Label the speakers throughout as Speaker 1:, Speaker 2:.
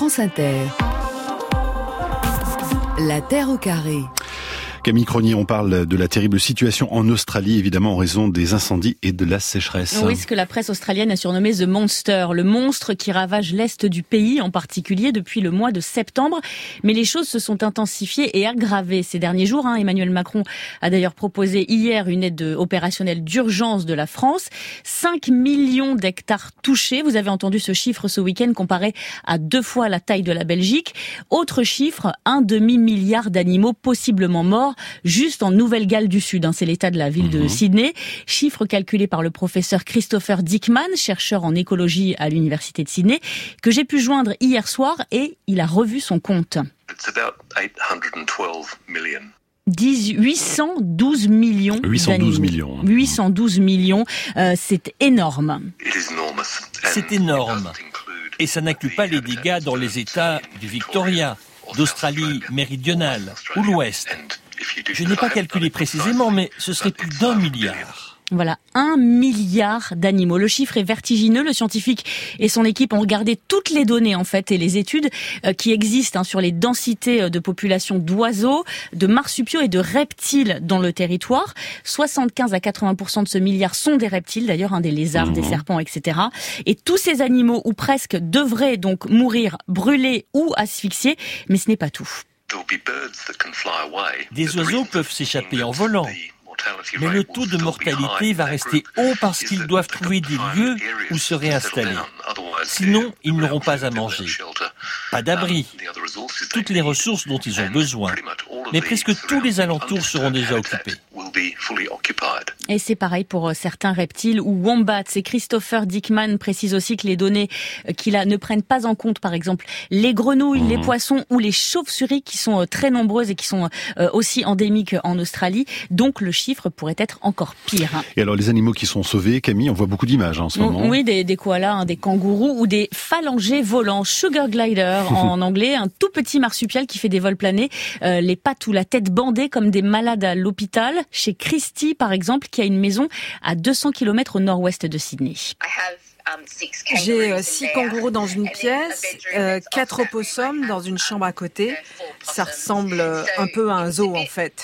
Speaker 1: France Inter. La Terre au carré.
Speaker 2: Camille Cronier, on parle de la terrible situation en Australie, évidemment en raison des incendies et de la sécheresse.
Speaker 3: Oui, ce que la presse australienne a surnommé The Monster, le monstre qui ravage l'est du pays, en particulier depuis le mois de septembre. Mais les choses se sont intensifiées et aggravées ces derniers jours. Emmanuel Macron a d'ailleurs proposé hier une aide opérationnelle d'urgence de la France. 5 millions d'hectares touchés. Vous avez entendu ce chiffre ce week-end comparé à 2 fois la taille de la Belgique. Autre chiffre, 1,5 milliard d'animaux possiblement morts juste en Nouvelle-Galles du Sud. C'est l'état de la ville de Sydney. Chiffre calculé par le professeur Christopher Dickman, chercheur en écologie à l'université de Sydney, que j'ai pu joindre hier soir et il a revu son compte. 812 millions d'animaux. 812 millions, c'est énorme.
Speaker 4: C'est énorme. Et ça n'inclut pas les dégâts dans les États du Victoria, d'Australie méridionale ou l'Ouest. Je n'ai pas calculé précisément, mais ce serait plus d'1 milliard.
Speaker 3: Voilà, 1 milliard d'animaux. Le chiffre est vertigineux. Le scientifique et son équipe ont regardé toutes les données et les études qui existent sur les densités de population d'oiseaux, de marsupiaux et de reptiles dans le territoire. 75 à 80% de ce milliard sont des reptiles, d'ailleurs, des lézards, des serpents, etc. Et tous ces animaux, ou presque, devraient donc mourir brûlés ou asphyxiés, mais ce n'est pas tout.
Speaker 4: Des oiseaux peuvent s'échapper en volant, mais le taux de mortalité va rester haut parce qu'ils doivent trouver des lieux où se réinstaller. Sinon, ils n'auront pas à manger, pas d'abri, toutes les ressources dont ils ont besoin. Mais presque tous les alentours seront déjà occupés.
Speaker 3: Et c'est pareil pour certains reptiles ou wombats. Et Christopher Dickman précise aussi que les données qu'il a ne prennent pas en compte, par exemple, les grenouilles, les poissons ou les chauves-souris qui sont très nombreuses et qui sont aussi endémiques en Australie. Donc le chiffre pourrait être encore pire.
Speaker 2: Et alors les animaux qui sont sauvés, Camille, on voit beaucoup d'images en ce moment.
Speaker 3: Oui, des koalas, des kangourous ou des phalangers volants, sugar glider en anglais, un tout petit marsupial qui fait des vols planés, les pattes ou la tête bandée comme des malades à l'hôpital. Chez Christy, par exemple, qui a une maison à 200 km au nord-ouest de Sydney.
Speaker 5: J'ai 6 kangourous dans une pièce, 4 opossums dans une chambre à côté. Ça ressemble un peu à un zoo en fait.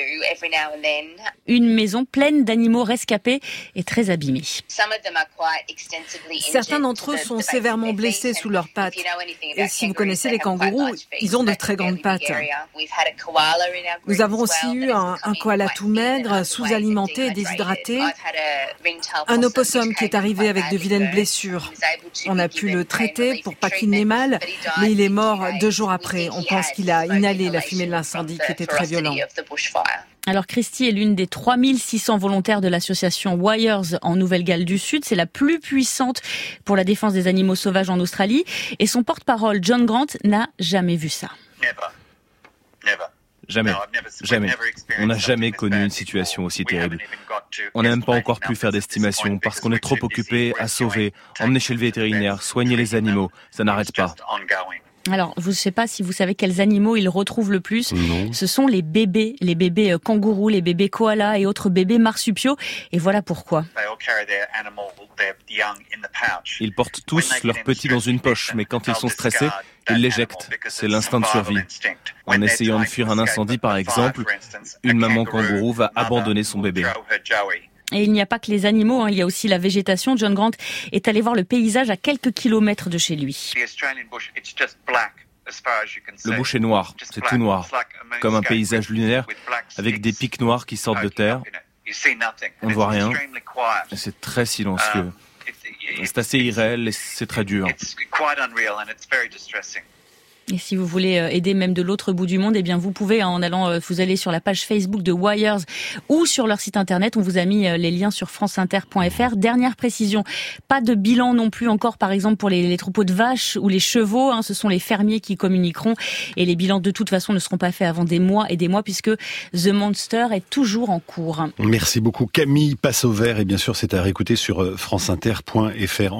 Speaker 3: Une maison pleine d'animaux rescapés et très abîmés.
Speaker 5: Certains d'entre eux sont sévèrement blessés sous leurs pattes. Et si vous connaissez les kangourous, ils ont de très grandes pattes. Nous avons aussi eu un koala tout maigre, sous-alimenté et déshydraté. Un opossum qui est arrivé avec de vilaines blessures. On a pu le traiter pour pas qu'il n'ait mal, mais il est mort 2 jours après. On pense qu'il a inhalé la fumée de l'incendie qui était très violent.
Speaker 3: Alors Christy est l'une des 3600 volontaires de l'association Wires en Nouvelle-Galles du Sud. C'est la plus puissante pour la défense des animaux sauvages en Australie. Et son porte-parole, John Grant, n'a jamais vu ça.
Speaker 6: Jamais. On n'a jamais connu une situation aussi terrible. On n'a même pas encore pu faire d'estimation parce qu'on est trop occupé à sauver, emmener chez le vétérinaire, soigner les animaux. Ça n'arrête pas.
Speaker 3: Alors, je ne sais pas si vous savez quels animaux ils retrouvent le plus.
Speaker 2: Non.
Speaker 3: Ce sont les bébés kangourous, les bébés koalas et autres bébés marsupiaux. Et voilà pourquoi.
Speaker 6: Ils portent tous leurs petits dans une poche, mais quand ils sont stressés, ils l'éjectent. C'est l'instinct de survie. En essayant de fuir un incendie, par exemple, une maman kangourou va abandonner son bébé.
Speaker 3: Et il n'y a pas que les animaux, il y a aussi la végétation. John Grant est allé voir le paysage à quelques kilomètres de chez lui.
Speaker 6: Le bush est noir, c'est tout noir, comme un paysage lunaire avec des pics noirs qui sortent de terre. On ne voit rien, et c'est très silencieux. C'est assez irréel et c'est très dur.
Speaker 3: Et si vous voulez aider même de l'autre bout du monde, eh bien vous pouvez en allant, vous allez sur la page Facebook de Wires ou sur leur site internet. On vous a mis les liens sur franceinter.fr. Dernière précision, pas de bilan non plus encore, par exemple pour les troupeaux de vaches ou les chevaux. Ce sont les fermiers qui communiqueront et les bilans de toute façon ne seront pas faits avant des mois et des mois puisque The Monster est toujours en cours.
Speaker 2: Merci beaucoup Camille Passauvert et bien sûr c'est à réécouter sur franceinter.fr.